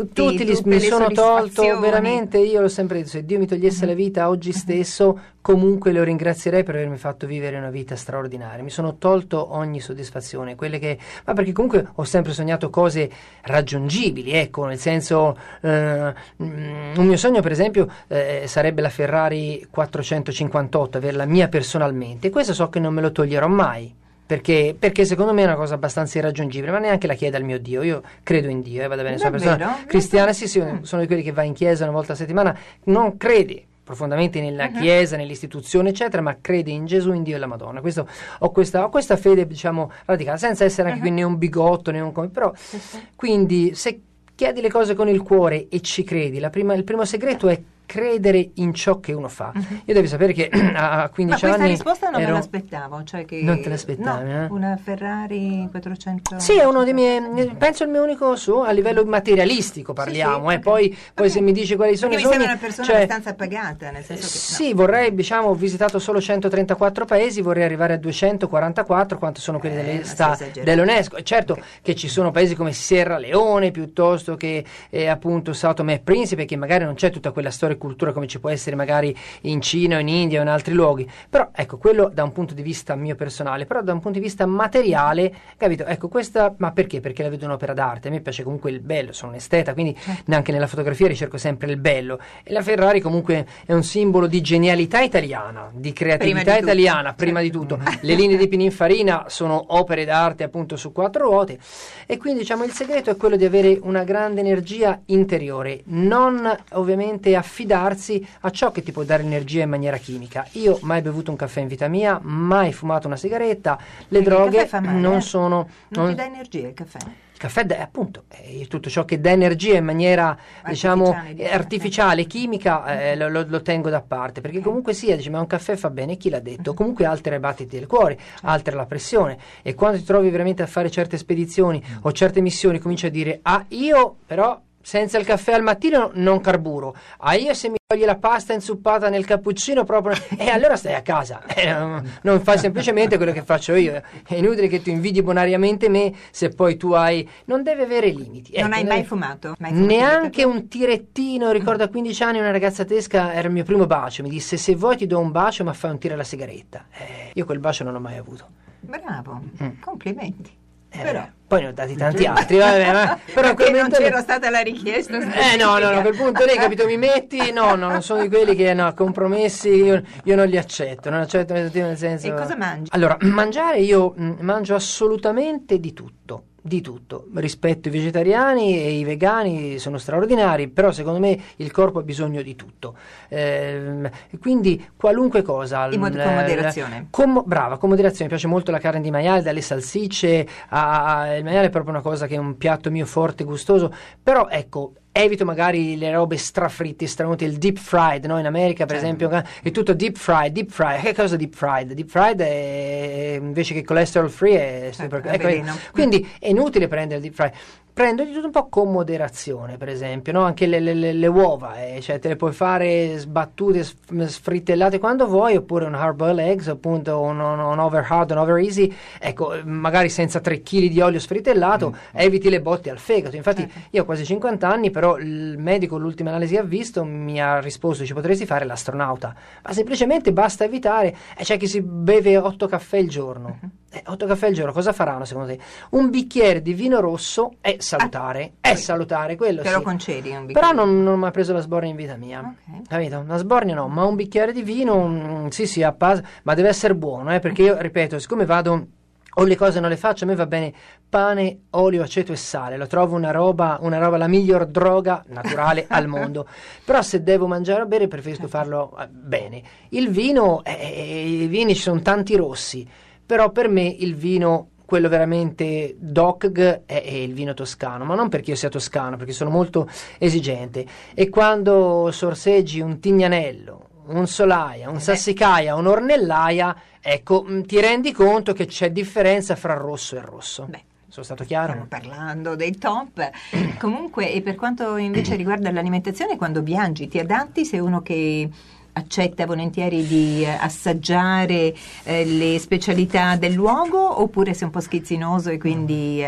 Mi sono tolto veramente, io l'ho sempre detto, se Dio mi togliesse la vita oggi stesso, comunque lo ringrazierei per avermi fatto vivere una vita straordinaria. Mi sono tolto ogni soddisfazione, ma perché comunque ho sempre sognato cose raggiungibili, ecco, nel senso un mio sogno per esempio sarebbe la Ferrari 458, averla mia personalmente. Questo so che non me lo toglierò mai, perché secondo me è una cosa abbastanza irraggiungibile, ma neanche la chieda al mio Dio. Io credo in Dio, va bene, sono una persona cristiana, sì, sono di quelli che va in chiesa una volta a settimana, non credi profondamente nella chiesa, nell'istituzione eccetera, ma crede in Gesù, in Dio e la Madonna. Ho questa fede, diciamo, radicale, senza essere anche qui né un bigotto né un però quindi se chiedi le cose con il cuore e ci credi, il primo segreto è credere in ciò che uno fa. Io devi sapere che a 15 anni... Ma questa risposta non me l'aspettavo. Cioè che non te l'aspettavi? No, una Ferrari 400... Sì, è uno dei miei... Penso il mio unico a livello materialistico parliamo. Sì, okay. Poi se mi dici quali sono i sogni... Perché mi sembra una persona abbastanza pagata, nel senso che... Sì, vorrei, diciamo, ho visitato solo 134 paesi, vorrei arrivare a 244, quanto sono quelli delle lista dell'UNESCO. E certo che ci sono paesi come Sierra Leone, piuttosto che appunto Sao Tomé e Principe, che magari non c'è tutta quella storia cultura come ci può essere magari in Cina o in India o in altri luoghi, però ecco, quello da un punto di vista mio personale, però da un punto di vista materiale, capito? Ecco, questa, ma perché? Perché la vedo un'opera d'arte, a me piace comunque il bello, sono un esteta, quindi anche nella fotografia ricerco sempre il bello, e la Ferrari comunque è un simbolo di genialità italiana, di creatività italiana, prima di tutto. Le linee di Pininfarina sono opere d'arte appunto su 4 ruote, e quindi diciamo il segreto è quello di avere una grande energia interiore, non ovviamente affidarsi a ciò che ti può dare energia in maniera chimica. Io mai bevuto un caffè in vita mia, mai fumato una sigaretta, le droghe non sono... Non ti dà energia il caffè? Il caffè appunto è tutto ciò che dà energia in maniera artificiale, chimica, lo tengo da parte, perché comunque sia, dici, ma un caffè fa bene, chi l'ha detto? Comunque altera i battiti del cuore, altera la pressione, e quando ti trovi veramente a fare certe spedizioni o certe missioni cominci a dire io però senza il caffè al mattino non carburo, io se mi togli la pasta inzuppata nel cappuccino proprio, allora stai a casa, non fai semplicemente quello che faccio io. È inutile che tu invidi bonariamente me se poi tu non deve avere limiti. Non hai mai fumato? Neanche un tirettino. Ricordo a 15 anni una ragazza tedesca, era il mio primo bacio, mi disse: se vuoi ti do un bacio ma fai un tiro alla sigaretta. Io quel bacio non l'ho mai avuto. Bravo, complimenti. Però poi ne ho dati tanti altri, vabbè, però perché non c'era stata la richiesta? No, a quel punto lì, capito, mi metti, non sono di quelli che compromessi io non li accetto, non accetto nel senso. E cosa mangi? Allora, mangiare io mangio assolutamente di tutto. di tutto. Rispetto i vegetariani e i vegani, sono straordinari, però secondo me il corpo ha bisogno di tutto. Quindi qualunque cosa. Con moderazione. Brava, con moderazione. Mi piace molto la carne di maiale, dalle salsicce, il maiale è proprio una cosa che è un piatto mio forte, gustoso, però ecco, evito magari le robe strafritte, straunte, il deep fried, no? In America per esempio è tutto deep fried. Che cosa deep fried? Deep fried è, invece che cholesterol free, è super, quindi è inutile prendere il deep fried. Prendo di tutto un po' con moderazione, per esempio, no? Anche le uova, cioè te le puoi fare sbattute, sfrittellate quando vuoi, oppure un hard boiled eggs, appunto un over hard, un over easy, ecco, magari senza 3 kg di olio sfritellato, eviti le botte al fegato. Infatti io ho quasi 50 anni, però il medico, l'ultima analisi ha visto, mi ha risposto, ci potresti fare l'astronauta, ma semplicemente basta evitare, c'è chi si beve 8 caffè al giorno. 8 caffè al giorno, cosa faranno secondo te? Un bicchiere di vino rosso è salutare, quello te sì. lo concedi un bicchiere? Però non mi ha preso la sbornia in vita mia, capito? Una sbornia no, ma un bicchiere di vino, sì, ma deve essere buono, perché io, ripeto, siccome vado o le cose non le faccio, a me va bene pane, olio, aceto e sale, lo trovo una roba la miglior droga naturale al mondo. Però se devo mangiare o bere preferisco farlo bene. Il vino, i vini ci sono tanti rossi, però per me il vino, quello veramente DOCG, è il vino toscano, ma non perché io sia toscano, perché sono molto esigente, e quando sorseggi un Tignanello, un Solaia, un Sassicaia, un Ornellaia, ecco, ti rendi conto che c'è differenza fra rosso e rosso. Sono stato chiaro? Stiamo parlando dei top. Comunque, e per quanto invece riguarda l'alimentazione, quando viaggi ti adatti? Sei uno che accetta volentieri di assaggiare le specialità del luogo, oppure sei un po' schizzinoso e quindi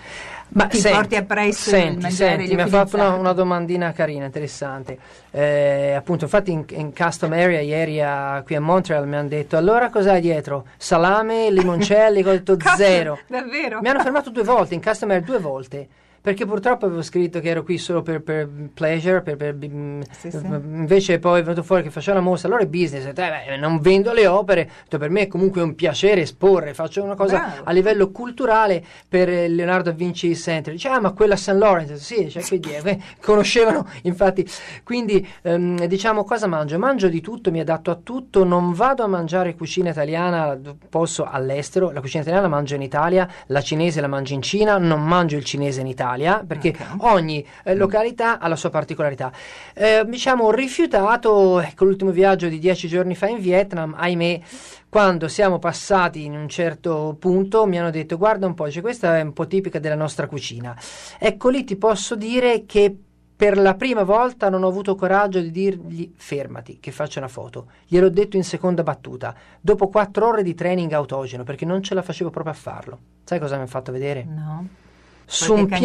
ti porti appresso il mangiare? Mi ha fatto una domandina carina, interessante. Appunto, infatti in Custom Area ieri qui a Montreal mi hanno detto: allora cos'hai dietro? Salame, limoncelli? Ho detto zero. Davvero? Mi hanno fermato 2 volte in Custom Area, 2 volte. Perché purtroppo avevo scritto che ero qui solo per pleasure, invece poi è venuto fuori che faccio una mostra, allora è business, non vendo le opere, per me è comunque un piacere esporre, faccio una cosa a livello culturale per Leonardo da Vinci Center. Dice, ma quella St. Lawrence, sì, cioè, quindi, conoscevano, infatti, quindi diciamo, cosa mangio? Mangio di tutto, mi adatto a tutto, non vado a mangiare cucina italiana, posso all'estero, la cucina italiana la mangio in Italia, la cinese la mangio in Cina, non mangio il cinese in Italia, perché ogni località ha la sua particolarità. Diciamo, ho rifiutato, l'ultimo viaggio di 10 giorni fa in Vietnam, ahimè, quando siamo passati in un certo punto mi hanno detto: guarda un po', questa è un po' tipica della nostra cucina. Ecco, lì ti posso dire che per la prima volta non ho avuto coraggio di dirgli fermati, che faccio una foto. Gliel'ho detto in seconda battuta, dopo 4 ore di training autogeno, perché non ce la facevo proprio a farlo. Sai cosa mi ha fatto vedere? No. Su un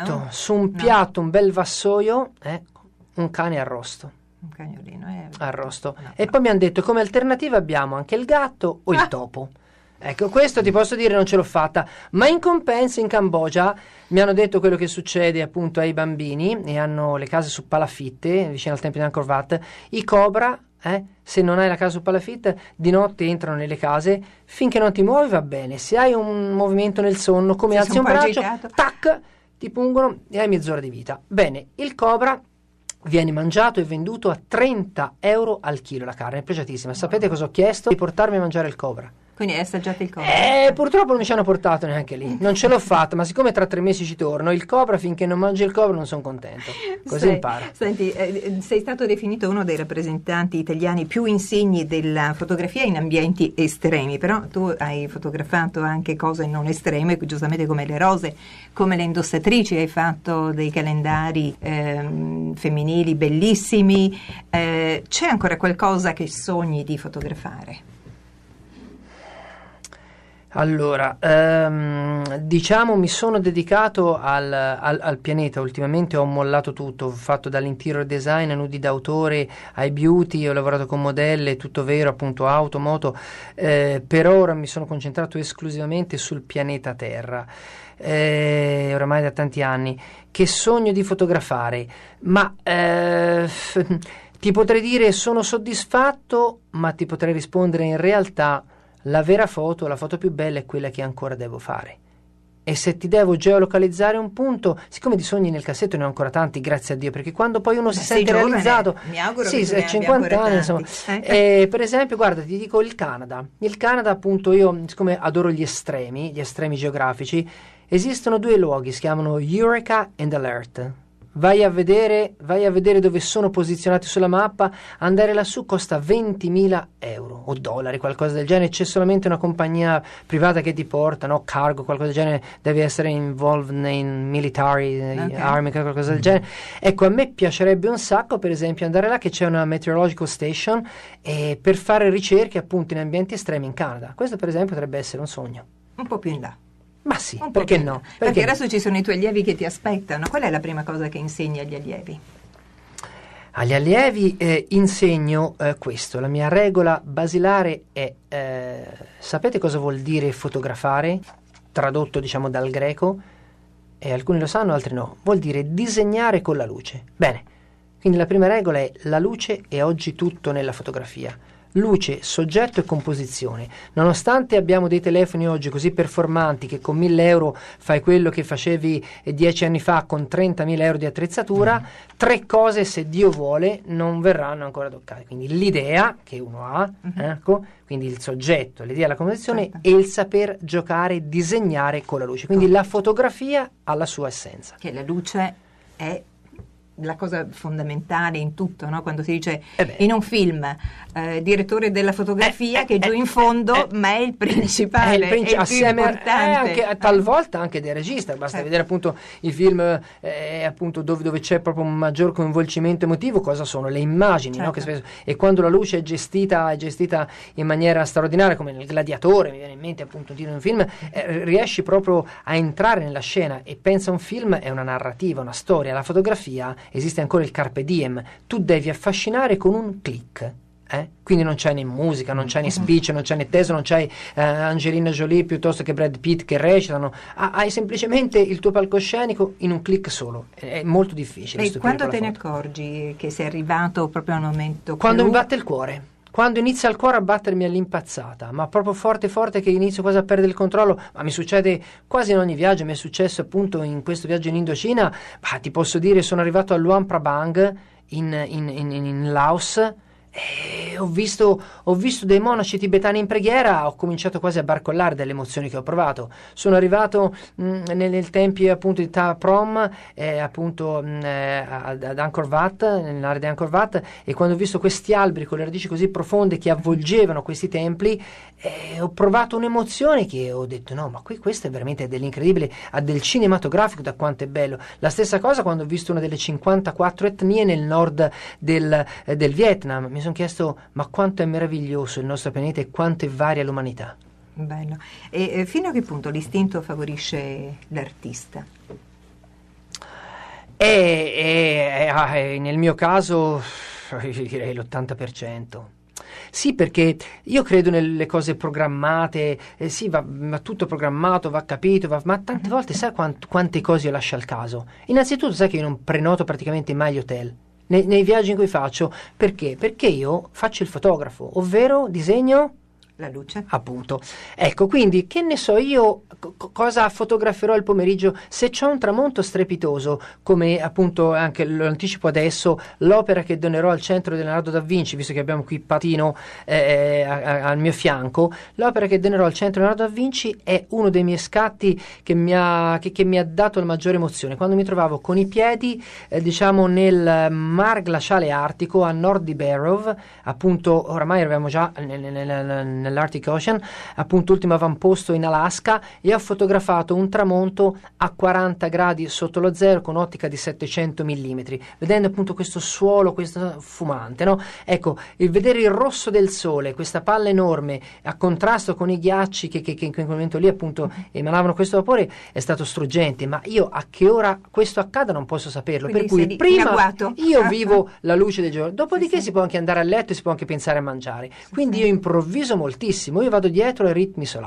piatto, un bel vassoio, un cane arrosto. Un cagnolino arrosto. E poi mi hanno detto: come alternativa abbiamo anche il gatto o il topo. Ecco, questo ti posso dire non ce l'ho fatta, ma in compenso in Cambogia mi hanno detto quello che succede appunto ai bambini, e hanno le case su palafitte vicino al tempio di Angkor Wat, i cobra, se non hai la casa su palafitte, di notte entrano nelle case, finché non ti muovi va bene, se hai un movimento nel sonno, come alzi un braccio, tac, ti pungono e hai mezz'ora di vita. Bene, il cobra viene mangiato e venduto a 30 euro al chilo la carne, è pregiatissima. Sapete cosa ho chiesto? Di portarmi a mangiare il cobra. Quindi hai assaggiato il cobra? Purtroppo non mi ci hanno portato neanche lì, non ce l'ho fatta, ma siccome tra 3 mesi ci torno, il cobra, finché non mangi il cobra non sono contento, così impara. Senti, sei stato definito uno dei rappresentanti italiani più insigni della fotografia in ambienti estremi, però tu hai fotografato anche cose non estreme, giustamente come le rose, come le indossatrici, hai fatto dei calendari femminili bellissimi. C'è ancora qualcosa che sogni di fotografare? Allora, diciamo, mi sono dedicato al pianeta. Ultimamente ho mollato tutto, ho fatto dall'interior design a nudi d'autore ai beauty, ho lavorato con modelle, tutto vero, appunto auto, moto, per ora mi sono concentrato esclusivamente sul pianeta Terra, oramai da tanti anni. Che sogno di fotografare? Ma ti potrei dire sono soddisfatto, ma ti potrei rispondere in realtà la vera foto, la foto più bella è quella che ancora devo fare. e se ti devo geolocalizzare un punto, siccome di sogni nel cassetto ne ho ancora tanti, grazie a Dio, perché quando poi uno si sente realizzato, mi auguro sì, che 50 anni, insomma, per esempio, guarda, ti dico il Canada, appunto, io siccome adoro gli estremi geografici, esistono 2 luoghi, si chiamano Eureka and Alert. Vai a vedere dove sono posizionati sulla mappa. Andare lassù costa 20.000 euro o dollari, qualcosa del genere. C'è solamente una compagnia privata che ti porta, no? Cargo, qualcosa del genere. Devi essere involved in military, army, qualcosa del genere. Ecco, a me piacerebbe un sacco, per esempio, andare là, che c'è una meteorological station, per fare ricerche appunto in ambienti estremi in Canada. Questo, per esempio, potrebbe essere un sogno. Un po' più in là. Ma sì, perché no? Perché adesso ci sono i tuoi allievi che ti aspettano. Qual è la prima cosa che insegni agli allievi? Agli allievi insegno questo. La mia regola basilare è, sapete cosa vuol dire fotografare? Tradotto, diciamo, dal greco, e alcuni lo sanno, altri no. Vuol dire disegnare con la luce. Bene, quindi la prima regola è: la luce è oggi tutto nella fotografia. Luce, soggetto e composizione. Nonostante abbiamo dei telefoni oggi così performanti che con 1.000 euro fai quello che facevi 10 anni fa con 30.000 euro di attrezzatura, 3 cose, se Dio vuole, non verranno ancora toccate. Quindi l'idea che uno ha, ecco, quindi il soggetto, l'idea, la composizione, e il saper giocare, disegnare con la luce. Quindi la fotografia ha la sua essenza. Che la luce è la cosa fondamentale in tutto, no? Quando si dice in un film direttore della fotografia, che giù in fondo, ma è il principale, è il più importante, anche, talvolta anche del regista. Basta vedere appunto i film appunto dove c'è proprio un maggior coinvolgimento emotivo. Cosa sono le immagini, no? Che spesso, e quando la luce è gestita in maniera straordinaria, come nel Gladiatore, mi viene in mente appunto di un film, riesci proprio a entrare nella scena. E pensa, un film è una narrativa, una storia. La fotografia, esiste ancora il carpe diem, tu devi affascinare con un click. Quindi non c'è né musica, non c'è né speech, non c'è né testo, non c'hai Angelina Jolie piuttosto che Brad Pitt che recitano. Hai semplicemente il tuo palcoscenico in un click solo. È molto difficile. E quando te ne accorgi che sei arrivato proprio a un momento? Quando mi batte il cuore. Quando inizia il cuore a battermi all'impazzata, ma proprio forte che inizio quasi a perdere il controllo. Ma mi succede quasi in ogni viaggio. Mi è successo appunto in questo viaggio in Indocina. Ti posso dire, sono arrivato a Luang Prabang in Laos, e ho visto dei monaci tibetani in preghiera. Ho cominciato quasi a barcollare dalle emozioni che ho provato. Sono arrivato nel tempio appunto di Ta Prohm, appunto ad Angkor Wat, nell'area di Angkor Wat, e quando ho visto questi alberi con le radici così profonde che avvolgevano questi templi, ho provato un'emozione che ho detto: no, ma questo è veramente dell'incredibile, ha del cinematografico, da quanto è bello. La stessa cosa quando ho visto una delle 54 etnie nel nord del Vietnam. Mi sono chiesto: ma quanto è meraviglioso il nostro pianeta e quanto è varia l'umanità. Bello. E fino a che punto l'istinto favorisce l'artista? Nel mio caso direi l'80%. Sì, perché io credo nelle cose programmate, sì, va tutto programmato, va capito, ma tante volte sai quante cose io lascio al caso. Innanzitutto sai che io non prenoto praticamente mai gli hotel nei viaggi in cui faccio. Perché? Perché io faccio il fotografo, ovvero disegno la luce, appunto. Ecco, quindi che ne so io cosa fotograferò il pomeriggio se c'è un tramonto strepitoso, come appunto, anche lo anticipo adesso, l'opera che donerò al centro di Leonardo da Vinci, visto che abbiamo qui Patino al mio fianco. L'opera che donerò al centro di Leonardo da Vinci è uno dei miei scatti che mi ha dato la maggiore emozione, quando mi trovavo con i piedi diciamo nel mar glaciale artico a nord di Barrow, appunto. Oramai eravamo già nell'Arctic Ocean, appunto ultimo avamposto in Alaska, e ho fotografato un tramonto a 40 gradi sotto lo zero con ottica di 700 mm, vedendo appunto questo suolo, questo fumante, no? Ecco, il vedere il rosso del sole, questa palla enorme a contrasto con i ghiacci che in quel momento lì appunto emanavano questo vapore, è stato struggente. Ma io a che ora questo accada non posso saperlo. Quindi per cui prima io vivo la luce del giorno, dopodiché si può anche andare a letto e si può anche pensare a mangiare. Quindi io improvviso moltissimo, io vado dietro ai ritmi solari.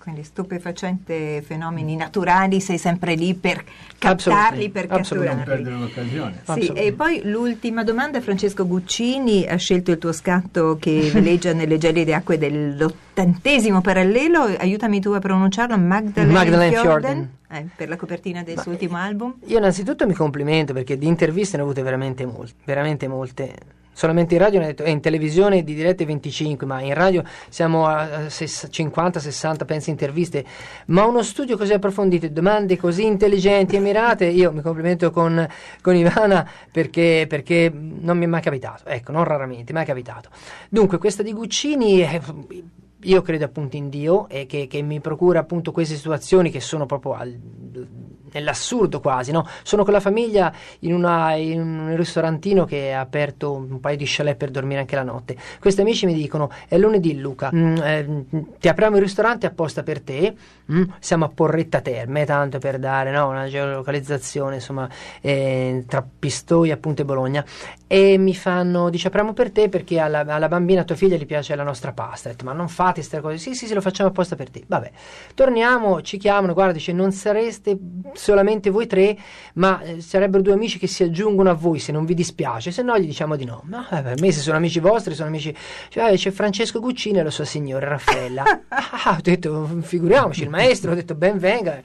Quindi stupefacente, fenomeni naturali, sei sempre lì per captarli, per catturarli. Non perdere l'occasione. Sì, e poi l'ultima domanda, Francesco Guccini ha scelto il tuo scatto che veleggia nelle gelide acque dell'80° parallelo, aiutami tu a pronunciarlo, Magdalene Fjorden. Per la copertina del suo ultimo album. Io innanzitutto mi complimento perché di interviste ne ho avute veramente molte. Solamente in radio in televisione di dirette 25, ma in radio siamo a 50-60 penso interviste, ma uno studio così approfondito, domande così intelligenti e mirate, io mi complimento con Ivana perché non mi è mai capitato, ecco, non raramente, mai capitato. Dunque questa di Guccini io credo appunto in Dio e che mi procura appunto queste situazioni che sono proprio nell'assurdo quasi, no? Sono con la famiglia in un ristorantino che ha aperto un paio di chalet per dormire anche la notte. Questi amici mi dicono: è lunedì Luca, ti apriamo il ristorante apposta per te, siamo a Porretta Terme, tanto per dare una geolocalizzazione insomma tra Pistoia appunto e Bologna, e mi fanno, dice, apriamo per te perché alla bambina, tua figlia, gli piace la nostra pasta. Ho detto: ma non fate queste cose. Sì, lo facciamo apposta per te. Vabbè, torniamo, ci chiamano, guarda, dice, non sareste solamente voi tre, ma sarebbero 2 amici che si aggiungono a voi, se non vi dispiace, se no gli diciamo di no. Ma per me, se sono amici vostri, sono amici. C'è Francesco Guccini e la sua signora Raffaella. Ho detto, figuriamoci, il maestro, ho detto, ben venga.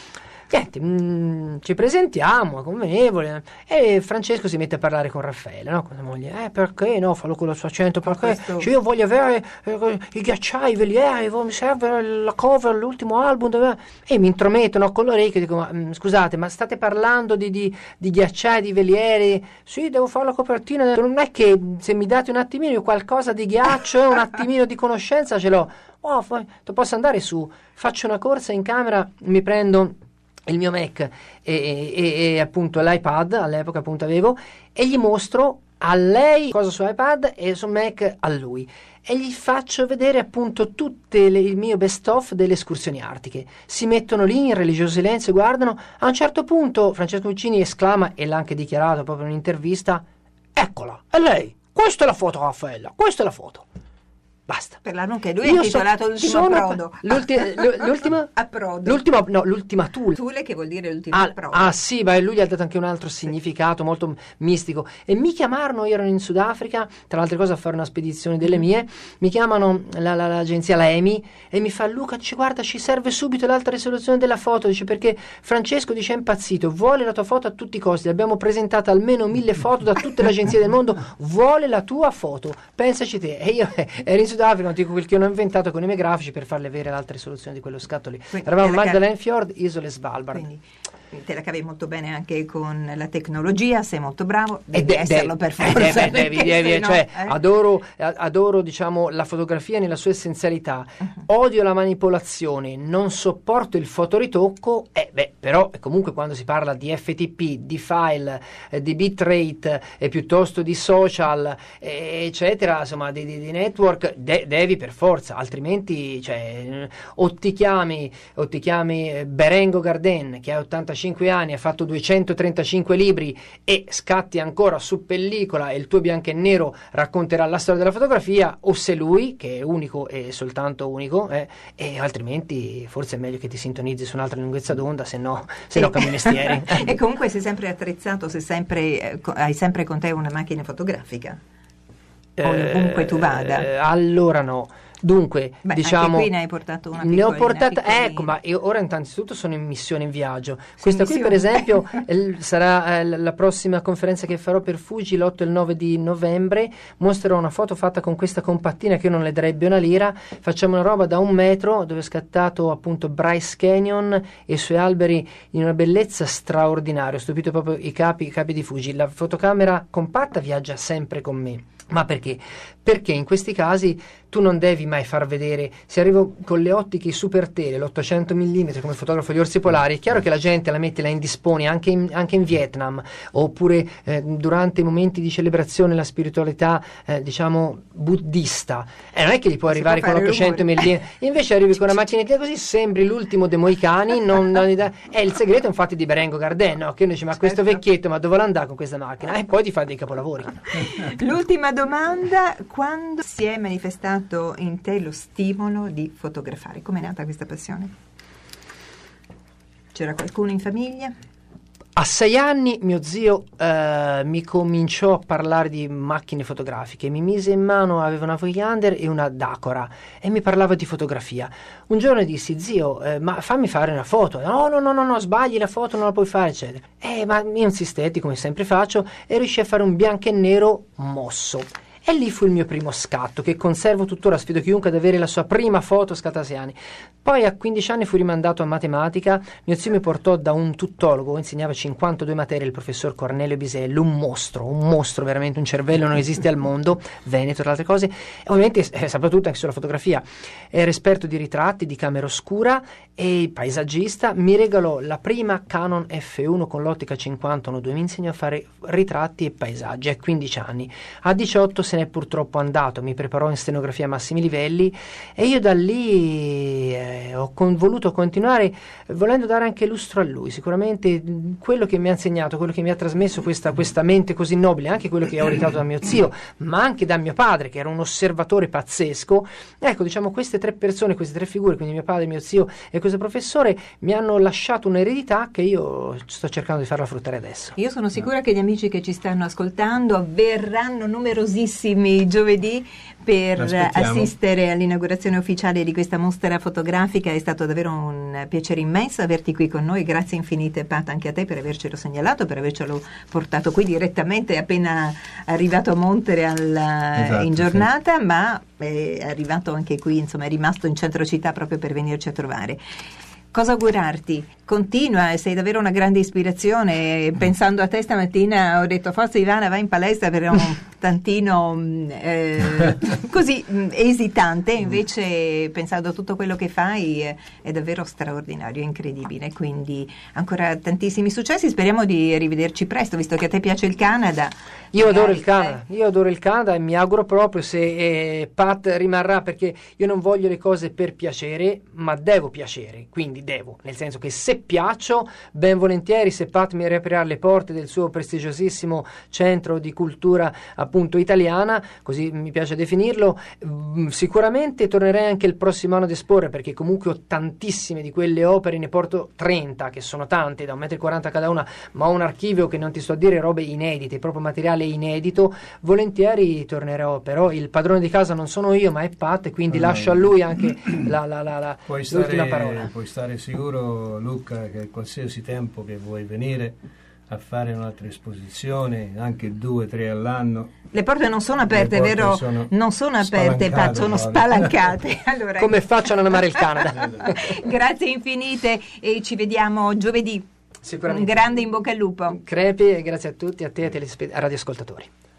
Niente, ci presentiamo, è convenevole, e Francesco si mette a parlare con Raffaella, no? Con la moglie. Perché no? Fallo con il suo accento, perché io voglio avere i ghiacciai, i velieri, mi serve la cover, l'ultimo album, e mi intromettono con l'orecchio e dico: scusate, ma state parlando di ghiacciai, di velieri? Sì, devo fare la copertina. Non è che se mi date un attimino qualcosa di ghiaccio, un attimino di conoscenza ce l'ho. Posso andare su, faccio una corsa in camera, mi prendo il mio Mac e appunto l'iPad, all'epoca appunto avevo, e gli mostro a lei cosa su iPad e su Mac a lui, e gli faccio vedere appunto tutte il mio best of delle escursioni artiche. Si mettono lì in religioso silenzio, guardano. A un certo punto Francesco Guccini esclama, e l'ha anche dichiarato proprio in un'intervista: eccola, è lei, questa è la foto, Raffaella, questa è la foto. Basta. Per l'anno che lui ha titolato l'ultimo approdo. L'ultima? Approdo. L'ultima Thule. Thule, che vuol dire l'ultimo approdo. Sì, ma lui gli ha dato anche un altro significato molto mistico. E mi chiamarono, io ero in Sudafrica, tra le altre cose a fare una spedizione delle mie, mi chiamano l'agenzia, la EMI, e mi fa: Luca, dice, guarda, ci serve subito l'alta risoluzione della foto, dice, perché Francesco, dice, è impazzito, vuole la tua foto a tutti i costi, l'abbiamo presentata almeno 1000 foto da tutte le agenzie del mondo, vuole la tua foto, pensaci te. E io ero in Sudafrica, non dico quel che ho inventato con i miei grafici per farle avere l'altra risoluzione di quello scatto lì. Eravamo Magdalene Fjord, isole Svalbard. Quindi te la cavi molto bene anche con la tecnologia, sei molto bravo, devi esserlo per forza. Adoro diciamo la fotografia nella sua essenzialità, odio la manipolazione, non sopporto il fotoritocco, però comunque quando si parla di FTP, di file, di bitrate, piuttosto di social, eccetera, insomma di network, devi per forza, altrimenti o ti chiami Berengo Garden, che ha 85 anni, ha fatto 235 libri e scatti ancora su pellicola, e il tuo bianco e nero racconterà la storia della fotografia, o se lui, che è unico e soltanto unico, e altrimenti forse è meglio che ti sintonizzi su un'altra lunghezza d'onda, se no cambi mestiere. E comunque sei sempre attrezzato, hai sempre con te una macchina fotografica, ovunque tu vada. Allora no. Dunque, diciamo, anche qui ne hai portato una piccolina, ne ho portata, ecco, ma io ora innanzitutto sono in missione, in viaggio. Questa qui per esempio sarà la prossima conferenza che farò per Fuji, l'8 e il 9 di novembre. Mostrerò una foto fatta con questa compattina che io non le darebbe una lira. Facciamo una roba da 1 metro dove è scattato appunto Bryce Canyon e i suoi alberi in una bellezza straordinaria. Ho stupito proprio i capi di Fuji. La fotocamera compatta viaggia sempre con me. Ma perché? Perché in questi casi tu non devi mai far vedere. Se arrivo con le ottiche super tele, l'800 mm come fotografo di orsi polari, è chiaro che la gente la mette, la indispone anche in Vietnam, oppure durante i momenti di celebrazione, la spiritualità diciamo buddista, non è che gli puoi arrivare con l'800 mm, invece arrivi con una macchinetta così, sembri l'ultimo dei Moicani. È il segreto infatti di Berengo Garden, no? Che uno dice: ma questo vecchietto, ma dove andare con questa macchina? E poi ti fa dei capolavori. L'ultima domanda: quando si è manifestato scatenato in te lo stimolo di fotografare? Com'è nata questa passione? C'era qualcuno in famiglia? A 6 anni mio zio mi cominciò a parlare di macchine fotografiche, mi mise in mano, aveva una Voyager e una Dacora e mi parlava di fotografia. Un giorno dissi: zio, ma fammi fare una foto. No, sbagli, la foto non la puoi fare, eccetera. Ma io insistetti, come sempre faccio, e riuscii a fare un bianco e nero mosso. E lì fu il mio primo scatto, che conservo tuttora, sfido chiunque ad avere la sua prima foto scattata a 6 anni. Poi a 15 anni fui rimandato a matematica, mio zio mi portò da un tuttologo, insegnava 52 materie, il professor Cornelio Bisello, un mostro, veramente un cervello non esiste al mondo, veneto tra altre cose, e ovviamente sapeva tutto anche sulla fotografia, era esperto di ritratti, di camera oscura e paesaggista, mi regalò la prima Canon F1 con l'ottica 50-1.2, mi insegnò a fare ritratti e paesaggi a 15 anni, a 18 se n'è purtroppo andato, mi preparò in stenografia a massimi livelli e io da lì ho voluto continuare, volendo dare anche lustro a lui. Sicuramente quello che mi ha insegnato, quello che mi ha trasmesso questa mente così nobile, anche quello che ho ereditato da mio zio, ma anche da mio padre, che era un osservatore pazzesco. Ecco, diciamo, queste 3 persone, queste 3 figure, quindi mio padre, mio zio e questo professore, mi hanno lasciato un'eredità che io sto cercando di farla fruttare adesso. Io sono sicura che gli amici che ci stanno ascoltando verranno numerosissimi giovedì per assistere all'inaugurazione ufficiale di questa mostra fotografica. È stato davvero un piacere immenso averti qui con noi, grazie infinite Pat anche a te per avercelo segnalato, per avercelo portato qui direttamente appena arrivato a Montreal in giornata, sì. Ma è arrivato anche qui, insomma è rimasto in centro città proprio per venirci a trovare. Cosa augurarti? Continua, sei davvero una grande ispirazione. Pensando a te stamattina ho detto: forse Ivana va in palestra per un tantino così esitante, invece pensando a tutto quello che fai è davvero straordinario, incredibile. Quindi ancora tantissimi successi, speriamo di rivederci presto, visto che a te piace il Canada. Io adoro il Canada e mi auguro proprio, se Pat rimarrà, perché io non voglio le cose per piacere, ma devo piacere, quindi nel senso che se piaccio, ben volentieri, se Pat mi riaprirà le porte del suo prestigiosissimo centro di cultura appunto italiana, così mi piace definirlo, sicuramente tornerei anche il prossimo anno ad esporre, perché comunque ho tantissime di quelle opere, ne porto 30, che sono tante, da 1,40 m cada una, ma ho un archivio che non ti sto a dire, robe inedite, proprio materiale inedito. Volentieri tornerò, però il padrone di casa non sono io, ma è Pat, e quindi lascio a lui anche l'ultima parola. Puoi stare sicuro, Luca, che qualsiasi tempo che vuoi venire a fare un'altra esposizione, anche 2-3 all'anno. Le porte non sono aperte, vero? Non sono aperte, sono spalancate. Allora, come facciano ad amare il Canada? Grazie infinite e ci vediamo giovedì. Sicuramente. Un grande in bocca al lupo. Crepi, e grazie a tutti, a te e ai radioascoltatori.